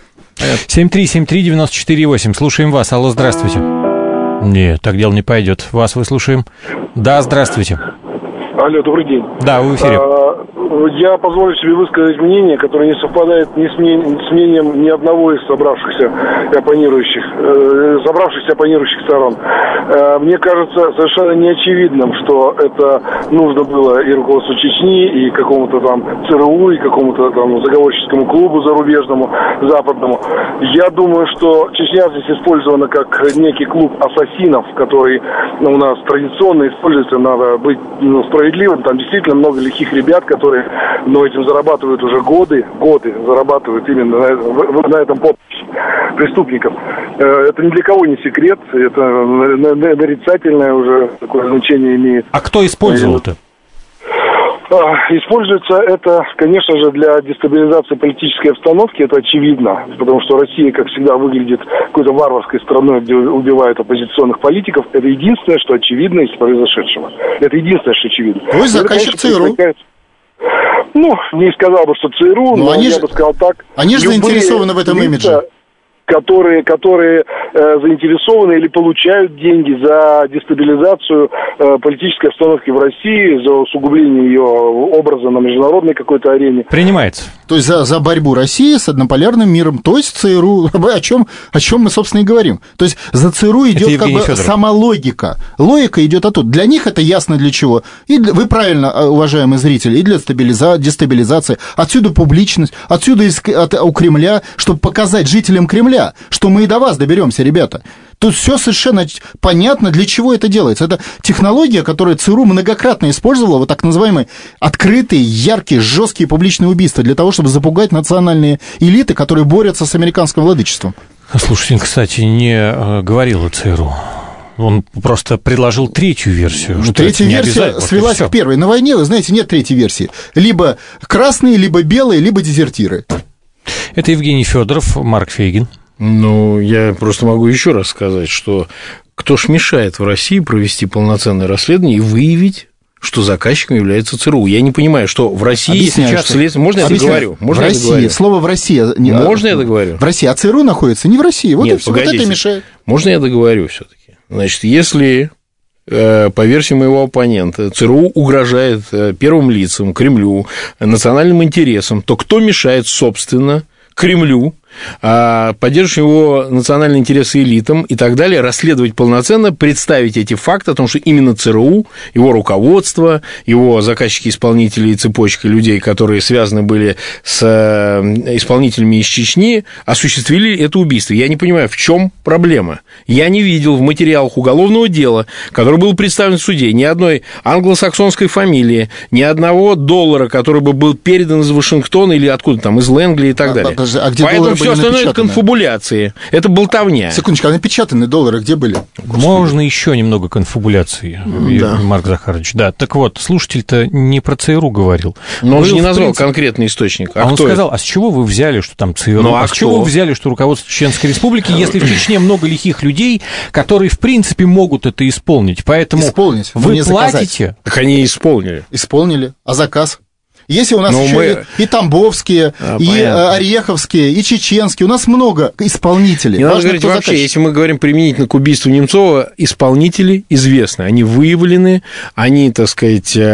7373948. Слушаем вас. Алло, здравствуйте. Нет, так дело не пойдет. Вас выслушаем. Да, здравствуйте. Алло, добрый день. Да, в эфире. Я позволю себе высказать мнение, которое не совпадает ни с мнением ни одного из собравшихся оппонирующих сторон. Мне кажется совершенно неочевидным, что это нужно было и руководству Чечни, и какому-то там ЦРУ, и какому-то там заговорческому клубу зарубежному, западному. Я думаю, что Чечня здесь использована как некий клуб ассасинов, который у нас традиционно используется. Надо быть справедливым. Там действительно много лихих ребят, которые этим зарабатывают уже годы зарабатывают именно на этом подписи преступников. Это ни для кого не секрет, это нарицательное уже такое значение имеет. А кто использовал это? Используется это, конечно же, для дестабилизации политической обстановки, это очевидно, потому что Россия, как всегда, выглядит какой-то варварской страной, где убивают оппозиционных политиков. Это единственное, что очевидно из произошедшего. Это единственное, что очевидно. Вы заказчик ЦРУ. Не сказал бы, что ЦРУ, но я бы сказал так. Они же заинтересованы в этом имидже. Которые заинтересованы или получают деньги за дестабилизацию политической обстановки в России, за усугубление ее образа на международной какой-то арене. Принимается. То есть за борьбу России с однополярным миром, то есть ЦРУ, о чем мы, собственно, и говорим. То есть за ЦРУ идет как бы сама логика. Логика идет оттуда. Для них это ясно для чего. И вы правильно, уважаемые зрители, и для дестабилизации. Отсюда публичность, отсюда у Кремля, чтобы показать жителям Кремля, что мы и до вас доберемся, ребята. Тут все совершенно понятно, для чего это делается. Это технология, которую ЦРУ многократно использовала, вот так называемые открытые, яркие, жесткие публичные убийства, для того, чтобы запугать национальные элиты, которые борются с американским владычеством. Слушайте, кстати, не говорил о ЦРУ. Он просто предложил третью версию. Третья версия свелась к первой. На войне, вы знаете, нет третьей версии. Либо красные, либо белые, либо дезертиры. Это Евгений Федоров, Марк Фейгин. Я просто могу еще раз сказать, что кто ж мешает в России провести полноценное расследование и выявить, что заказчиком является ЦРУ. Я не понимаю, что в России сейчас следствие... Можно я договорю? В России, слово «в России». Можно я договорю? В России, а ЦРУ находится не в России. Вот Нет, вот это и мешает. Можно я договорю все-таки? Значит, если... По версии моего оппонента, ЦРУ угрожает первым лицам, Кремлю, национальным интересам, то кто мешает, собственно, Кремлю, поддерживающим его национальные интересы элитам и так далее, расследовать полноценно, представить эти факты о том, что именно ЦРУ, его руководство, его заказчики-исполнители и цепочка людей, которые связаны были с исполнителями из Чечни, осуществили это убийство. Я не понимаю, в чем проблема. Я не видел в материалах уголовного дела, которое было представлено в суде, ни одной англосаксонской фамилии, ни одного доллара, который бы был передан из Вашингтона или откуда там, из Лэнгли и так далее. Поэтому все остальное это конфабуляции, это болтовня. Секундочку, а напечатанные доллары где были? Можно еще немного конфабуляции, Марк Захарович. Да, так вот, слушатель-то не про ЦРУ говорил. Но он же не назвал конкретный источник. Он сказал, а с чего вы взяли, что там ЦРУ? А с чего вы взяли, что руководство Чеченской Республики, если в Чечне много лихих людей, которые, в принципе, могут это исполнить? Поэтому вы платите... Так они исполнили. Исполнили. А заказ? Если у нас еще и тамбовские, и ореховские, и чеченские, у нас много исполнителей. Не надо говорить вообще, если мы говорим применительно к убийству Немцова, исполнители известны, они выявлены, они, так сказать, все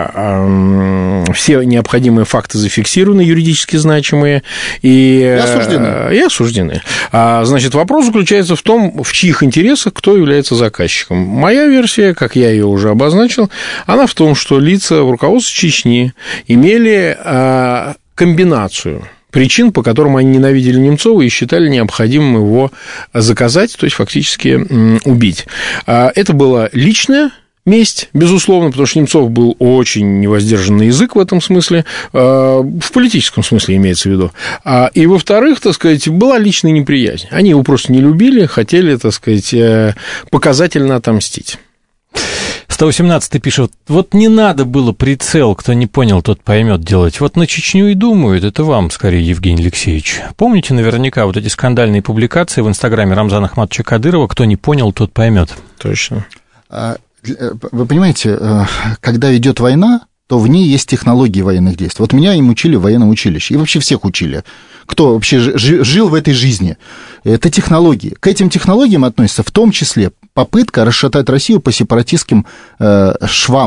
необходимые факты зафиксированы, юридически значимые, и осуждены. Значит, вопрос заключается в том, в чьих интересах кто является заказчиком. Моя версия, как я ее уже обозначил, она в том, что лица в руководстве Чечни имели комбинацию причин, по которым они ненавидели Немцова и считали необходимым его заказать, то есть фактически убить. Это была личная месть, безусловно, потому что Немцов был очень невоздержанный язык в этом смысле, в политическом смысле имеется в виду. И, во-вторых, так сказать, была личная неприязнь. Они его просто не любили, хотели, так сказать, показательно отомстить. 118-й пишет, вот не надо было прицел, кто не понял, тот поймет делать. Вот на Чечню и думают, это вам, скорее, Евгений Алексеевич. Помните наверняка вот эти скандальные публикации в Инстаграме Рамзана Ахматовича Кадырова, кто не понял, тот поймет. Точно. Вы понимаете, когда идет война, то в ней есть технологии военных действий. Вот меня им учили в военном училище, и вообще всех учили, кто вообще жил в этой жизни. Это технологии. К этим технологиям относится в том числе попытка расшатать Россию по сепаратистским швам.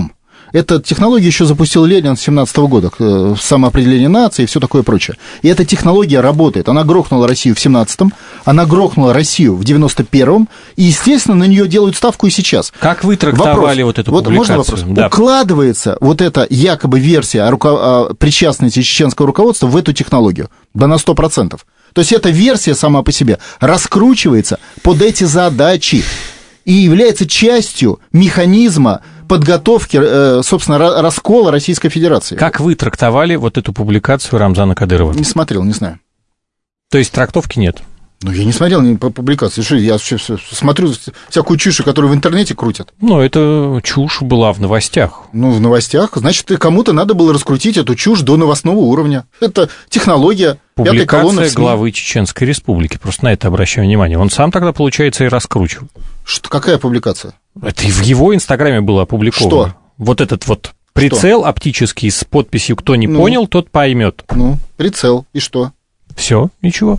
Эта технология еще запустил Ленин с 17 года, самоопределение нации и все такое прочее. И эта технология работает. Она грохнула Россию в 17-м, она грохнула Россию в 91-м, и, естественно, на нее делают ставку и сейчас. Как вы трактовали вот эту публикацию? Можно вопрос? Да. Укладывается вот эта якобы версия о причастности чеченского руководства в эту технологию? Да на 100%. То есть эта версия сама по себе раскручивается под эти задачи и является частью механизма подготовки, собственно, раскола Российской Федерации. Как вы трактовали вот эту публикацию Рамзана Кадырова? Не смотрел, не знаю. То есть трактовки нет? Ну, я не смотрел ни по публикации. Что, я смотрю всякую чушь, которую в интернете крутят. Ну, это чушь была в новостях. Ну, в новостях. Значит, кому-то надо было раскрутить эту чушь до новостного уровня. Это технология. Публикация главы Чеченской Республики. Просто на это обращаю внимание. Он сам тогда, получается, и раскручивал. Какая публикация? Это и в его Инстаграме было опубликовано. Что? Вот этот вот прицел оптический с подписью «Кто не понял, тот поймет». Ну, прицел. И что? Все, ничего.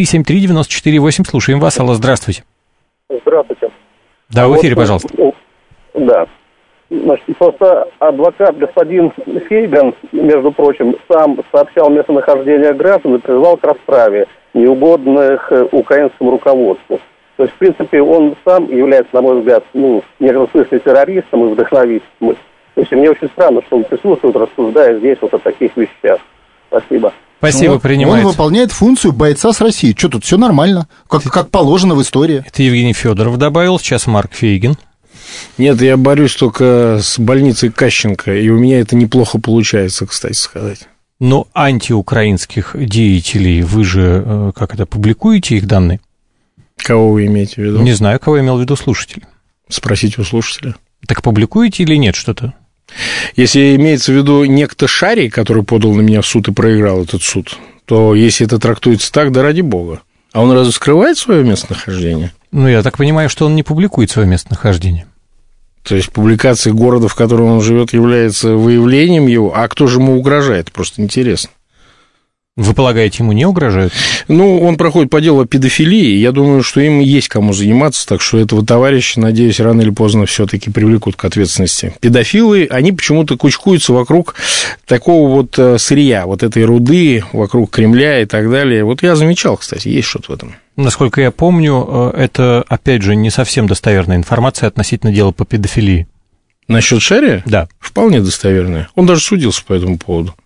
7373948, слушаем вас. Алло, здравствуйте. Здравствуйте. Да, в эфире, пожалуйста. Да. Значит, просто адвокат господин Фейган, между прочим, сам сообщал местонахождение граждан и призывал к расправе неугодных украинскому руководству. То есть, в принципе, он сам является, на мой взгляд, в некотором смысле террористом и вдохновителем. То есть, мне очень странно, что он присутствует, рассуждая здесь вот о таких вещах. Спасибо. Спасибо, принимается. Он выполняет функцию бойца с Россией. Что тут, все нормально, как положено в истории. Это Евгений Федоров добавил, сейчас Марк Фейгин. Нет, я борюсь только с больницей Кащенко, и у меня это неплохо получается, кстати сказать. Но антиукраинских деятелей вы же, публикуете их данные? Кого вы имеете в виду? Не знаю, кого имел в виду слушатель. Спросите у слушателя. Так публикуете или нет что-то? Если имеется в виду некто Шарий, который подал на меня в суд и проиграл этот суд, то если это трактуется так, да ради бога. А он разве скрывает свое местонахождение? Ну, я так понимаю, что он не публикует свое местонахождение. То есть публикация города, в котором он живет, является выявлением его, а кто же ему угрожает? Просто интересно. Вы полагаете, ему не угрожают? Ну, он проходит по делу о педофилии. Я думаю, что им есть кому заниматься, так что этого товарища, надеюсь, рано или поздно все-таки привлекут к ответственности. Педофилы, они почему-то кучкуются вокруг такого вот сырья, вот этой руды, вокруг Кремля и так далее. Вот я замечал, кстати, есть что-то в этом. Насколько я помню, это, опять же, не совсем достоверная информация относительно дела по педофилии. Насчет Шария? Да. Вполне достоверная. Он даже судился по этому поводу.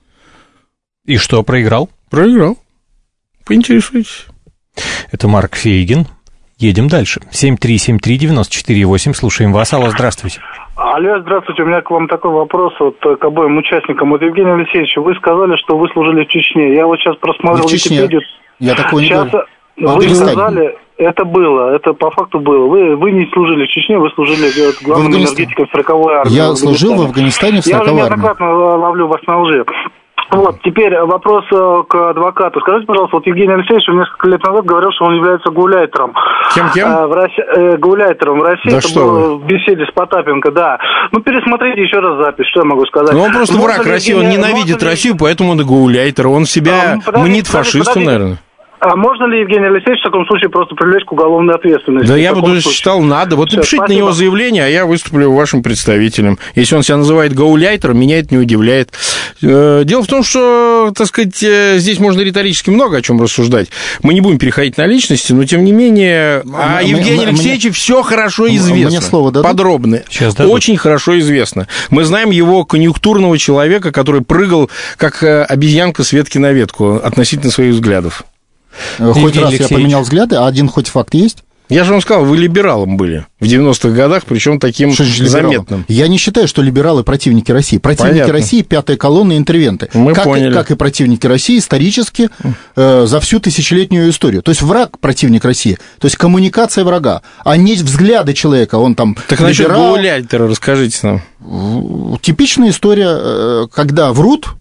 И что, проиграл? Проиграл. Поинтересуйтесь. Это Марк Фейгин. Едем дальше. 7373948, слушаем вас. Алло, здравствуйте. Алло, здравствуйте. У меня к вам такой вопрос к обоим участникам. Евгений Алексеевич, вы сказали, что вы служили в Чечне. Я вот сейчас просмотрел Википедию. Я такого не говорю. Вы сказали, это было, это по факту было. Вы не служили в Чечне, вы служили главным энергетиком 40-й армии. Я служил в Афганистане в 40-й армии. Я уже неоднократно ловлю вас на лжи. Вот, теперь вопрос к адвокату. Скажите, пожалуйста, вот Евгений Алексеевич несколько лет назад говорил, что он является гауляйтером. Кем? Гауляйтером в России. Да, это что было в беседе с Потапенко, да. Ну, пересмотрите еще раз запись, что я могу сказать. Ну, он просто враг России, он ненавидит Россию, поэтому он и гауляйтер. Он себя мнит фашистом, наверное. А можно ли, Евгений Алексеевич, в таком случае просто привлечь к уголовной ответственности? Да я бы считал, надо. Вот напишите на него заявление, а я выступлю вашим представителем. Если он себя называет гауляйтером, меня это не удивляет. Дело в том, что, так сказать, здесь можно риторически много о чем рассуждать. Мы не будем переходить на личности, но, тем не менее, о Евгении Алексеевиче все хорошо известно. Мне слово дадут? Подробно. Очень хорошо известно. Мы знаем его конъюнктурного человека, который прыгал, как обезьянка с ветки на ветку относительно своих взглядов. Хоть раз я поменял взгляды, а один хоть факт есть? Я же вам сказал, вы либералом были в 90-х годах, причем таким заметным. Я не считаю, что либералы противники России. Противники России — пятая колонна, интервенты. Мы поняли. Как и противники России исторически за всю тысячелетнюю историю. То есть враг — противник России. То есть коммуникация врага, а не взгляды человека. Он там так насчет гауляйтера расскажите нам. Типичная история, когда врут,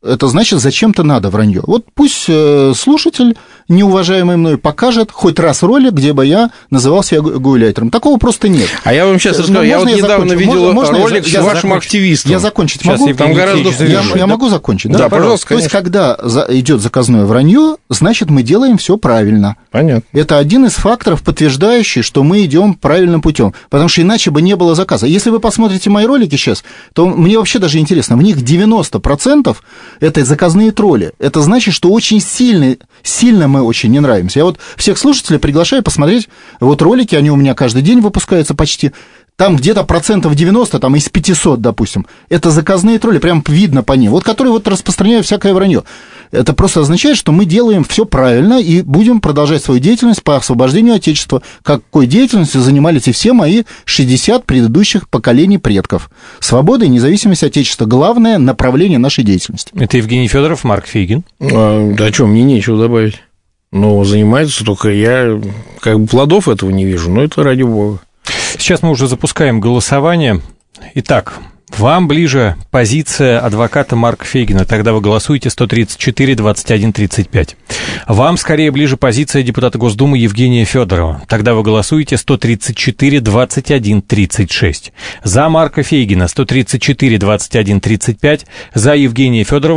это значит, зачем-то надо вранье. Вот пусть слушатель, неуважаемый мной, покажет хоть раз ролик, где бы я называл себя гауляйтером. Такого просто нет. А я вам сейчас расскажу, я вот недавно видел ролик с вашим активистом. Я закончить могу? Там гораздо я могу закончить, да? Да, пожалуйста, конечно. То есть, когда идет заказное вранье, значит, мы делаем все правильно. Понятно. Это один из факторов, подтверждающий, что мы идем правильным путем, потому что иначе бы не было заказа. Если вы посмотрите мои ролики сейчас, то мне вообще даже интересно, в них 90% это заказные тролли. Это значит, что очень сильно мы очень не нравимся. Я вот всех слушателей приглашаю посмотреть вот ролики, они у меня каждый день выпускаются почти. Там где-то 90%, там из 500, допустим, это заказные тролли, прям видно по ним, вот которые вот распространяют всякое вранье. Это просто означает, что мы делаем все правильно и будем продолжать свою деятельность по освобождению Отечества, какой деятельностью занимались и все мои 60 предыдущих поколений предков. Свобода и независимость Отечества – главное направление нашей деятельности. Это Евгений Федоров, Марк Фейгин. Да что, мне нечего добавить. Но занимается только я, как бы плодов этого не вижу, но это ради бога. Сейчас мы уже запускаем голосование. Итак, вам ближе позиция адвоката Марка Фейгина. Тогда вы голосуете 134-21-35. Вам скорее ближе позиция депутата Госдумы Евгения Федорова. Тогда вы голосуете 134-21-36. За Марка Фейгина 134-21-35. За Евгения Федорова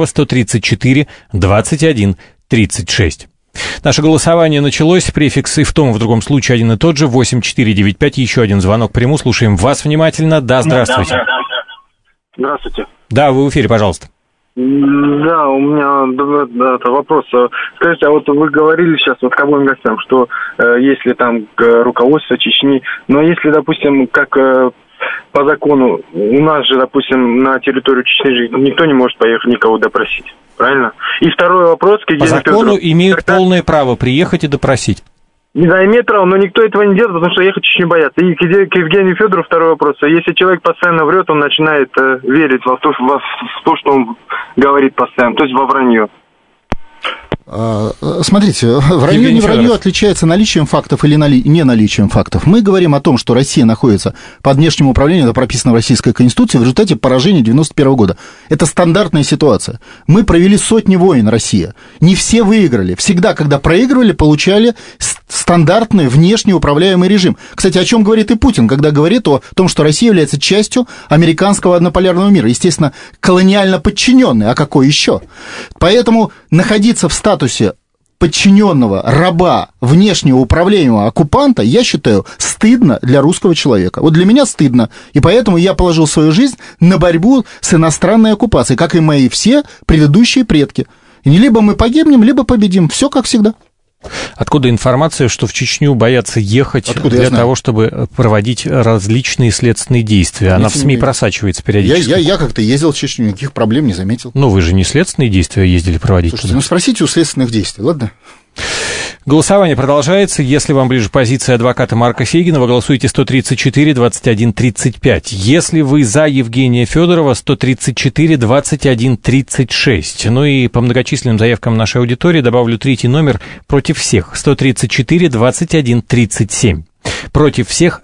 134-21-36. Наше голосование началось. Префикс и в том, и в другом случае один и тот же. 8495. Еще один звонок приму. Слушаем вас внимательно. Да, здравствуйте. Здравствуйте. Да, вы в эфире, пожалуйста. Да, у меня вопрос. Скажите, а вот вы говорили сейчас вот к обоим гостям, что если там руководство Чечни, но если, допустим, как по закону, у нас же, допустим, на территорию Чечни же никто не может поехать никого допросить, правильно? И второй вопрос. По закону имеют полное право приехать и допросить. Не знаю, имеет право, но никто этого не делает, потому что ехать очень боятся. И к Евгению Федорову второй вопрос. Если человек постоянно врет, он начинает верить в то, что он говорит постоянно, то есть во вранье. Смотрите, вранье не вранье отличается наличием фактов или не наличием фактов. Мы говорим о том, что Россия находится под внешним управлением, это прописано в Российской Конституции, в результате поражения 1991 года. Это стандартная ситуация. Мы провели сотни войн, Россия. Не все выиграли. Всегда, когда проигрывали, получали стандартный внешне управляемый режим. Кстати, о чем говорит и Путин, когда говорит о том, что Россия является частью американского однополярного мира. Естественно, колониально подчиненный, а какой еще? Поэтому находиться в статусе подчиненного раба, внешнего управляемого оккупанта, я считаю, стыдно для русского человека. Вот для меня стыдно, и поэтому я положил свою жизнь на борьбу с иностранной оккупацией, как и мои все предыдущие предки. И либо мы погибнем, либо победим. Все как всегда. Откуда информация, что в Чечню боятся ехать для того, чтобы проводить различные следственные действия? Она в СМИ просачивается периодически. Я как-то ездил в Чечню, никаких проблем не заметил. Ну, вы же не следственные действия ездили проводить. Слушайте, туда. Спросите у следственных действий, ладно? Голосование продолжается. Если вам ближе позиция адвоката Марка Фейгина, вы голосуете 134-21-35. Если вы за Евгения Федорова, 134-21-36. Ну и по многочисленным заявкам нашей аудитории добавлю третий номер против всех. 134-21-37. Против всех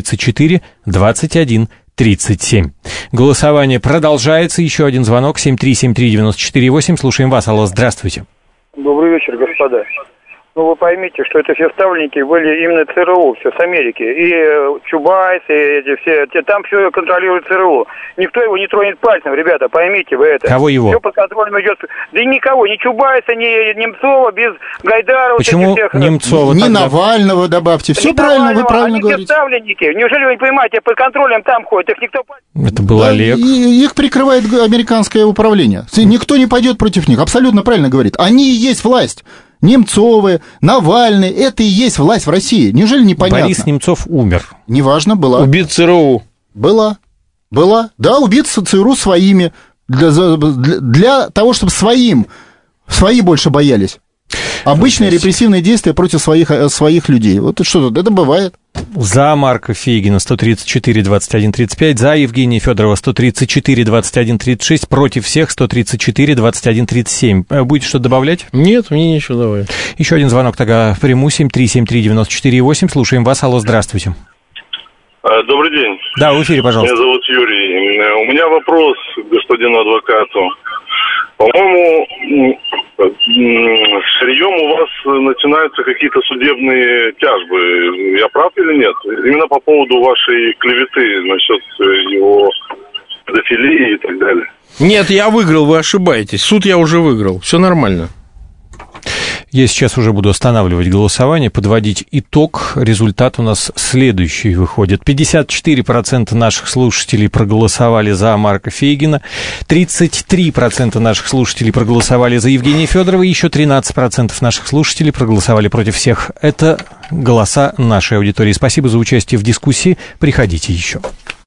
134-21-37. Голосование продолжается. Еще один звонок. 7373948. Слушаем вас. Алло, здравствуйте. Добрый вечер, господа. Ну, вы поймите, что это все ставленники были именно ЦРУ, все с Америки. И Чубайс, и эти все, там все контролирует ЦРУ. Никто его не тронет пальцем, ребята, поймите вы это. Кого его? Все под контролем идет. Да и никого, ни Чубайса, ни Немцова, без Гайдарова. Почему Немцова? Ни Навального добавьте. Все правильно, вы правильно говорите. Они все ставленники. Неужели вы не понимаете, под контролем там ходят, их никто... Это был Олег. Их прикрывает американское управление. Никто не пойдет против них. Абсолютно правильно говорит. Они и есть власть. Немцовы, Навальный, это и есть власть в России. Неужели непонятно? Борис Немцов умер. Неважно, была. Убит ЦРУ. Была. Да, убит ЦРУ своими. Для того, чтобы свои больше боялись. Обычные репрессивные действия против своих людей. Вот что тут, это бывает. За Марка Фейгина 134-21-35, за Евгения Федорова 134-21-36, против всех 134-21-37. Будете что-то добавлять? Нет, мне нечего добавить. Еще один звонок тогда приму, 7373948. Слушаем вас. Алло, здравствуйте. Добрый день. Да, в эфире, пожалуйста. Меня зовут Юрий. У меня вопрос к господину адвокату. По-моему, сырьем у вас начинаются какие-то судебные тяжбы. Я прав или нет? Именно по поводу вашей клеветы насчет его педофилии и так далее. Нет, я выиграл, вы ошибаетесь. Суд я уже выиграл. Все нормально. Я сейчас уже буду останавливать голосование, подводить итог. Результат у нас следующий выходит. 54% наших слушателей проголосовали за Марка Фейгина, 33% наших слушателей проголосовали за Евгения Федорова, и еще 13% наших слушателей проголосовали против всех. Это голоса нашей аудитории. Спасибо за участие в дискуссии. Приходите еще.